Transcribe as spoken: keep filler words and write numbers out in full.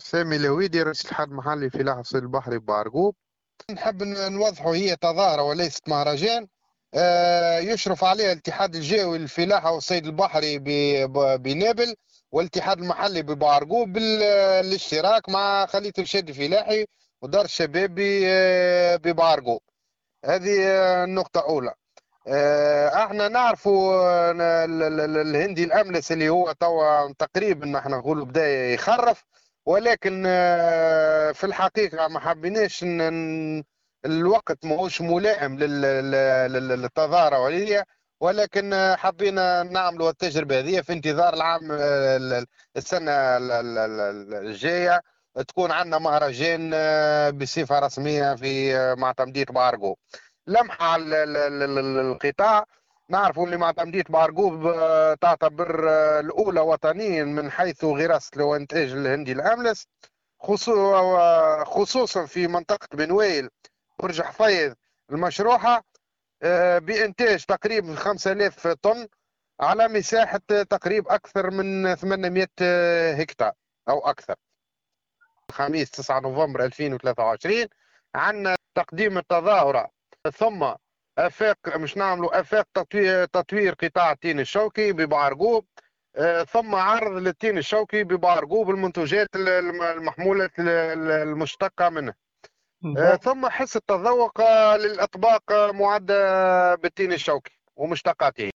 سامي الهويدي رئيس الاتحاد المحلي لفلاحة الصيد البحري ببارقوب. نحب ن- نوضحوا هي تظاهرة وليست مهرجان. آه، يشرف عليها الاتحاد الجوي للفلاحة والصيد البحري ب- ب- بنابل، والاتحاد المحلي ببارقوب بالاشتراك مع خلية الشد الفلاحي ودار الشباب ب- آه، ببارقوب. هذه آه، النقطة الأولى. آه، احنا نعرفوا آه، ال- ال- ال- الهندي الاملس اللي هو توا تقريبا ما احنا نقولوا بدا يخرف، ولكن آه، في الحقيقه ما حبيناش ن- ن- الوقت ماهوش ملائم لل- لل- لل- للتظاهره وليا، ولكن آه، حبينا نعملوا التجربه هذه في انتظار العام آه، ال- ال- السنه ال- ال- ال- الجايه تكون عندنا مهرجان آه، بصفه رسميه في آه، معتمديه بارجو. لمحة على ال- ال- ال- القطاع. نعرفوا اللي معتمدية بارقوب آه، تعتبر آه، الأولى وطنيا من حيث غراسة وإنتاج الهندي الأملس، خصو- خصوصا في منطقة بن ويل، برج حفيظ، المشروحة، آه، بإنتاج تقريبا خمسة آلاف طن على مساحة تقريب أكثر من ثمانمائة هكتار أو أكثر. الخميس تسعة نوفمبر ألفين وثلاثة وعشرين عندنا تقديم التظاهرة، ثم افاق مش نعملوا افاق تطوير, تطوير قطاع التين الشوكي ببعرقوب، آه، ثم عرض للتين الشوكي ببعرقوب المنتوجات الم- المحمولة المشتقة منه، آه، بالضبط. ثم حصة تذوق آه، للأطباق آه، معدة بالتين الشوكي ومشتقاته.